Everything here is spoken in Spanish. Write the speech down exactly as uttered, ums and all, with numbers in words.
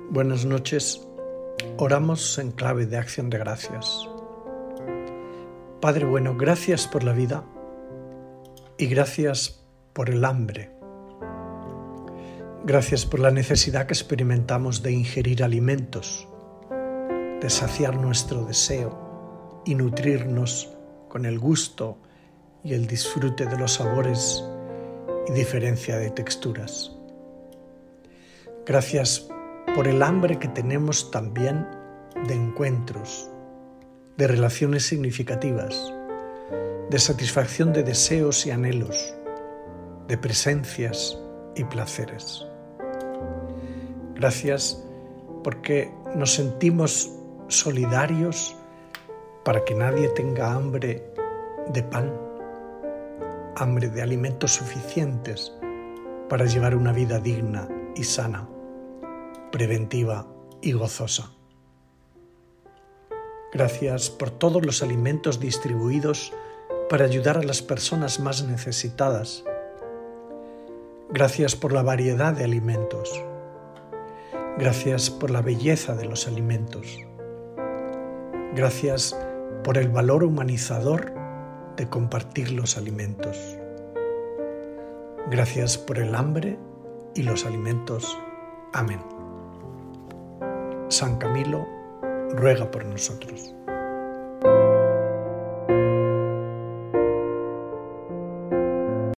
Buenas noches, oramos en clave de acción de gracias. Padre bueno, gracias por la vida y gracias por el hambre. Gracias por la necesidad que experimentamos de ingerir alimentos, de saciar nuestro deseo y nutrirnos con el gusto y el disfrute de los sabores y diferencia de texturas. Gracias por el hambre que tenemos también de encuentros, de relaciones significativas, de satisfacción de deseos y anhelos, de presencias y placeres. Gracias porque nos sentimos solidarios para que nadie tenga hambre de pan, hambre de alimentos suficientes para llevar una vida digna y sana, preventiva y gozosa. Gracias por todos los alimentos distribuidos para ayudar a las personas más necesitadas. Gracias por la variedad de alimentos. Gracias por la belleza de los alimentos. Gracias por el valor humanizador de compartir los alimentos. Gracias por el hambre y los alimentos. Amén. San Camilo, ruega por nosotros.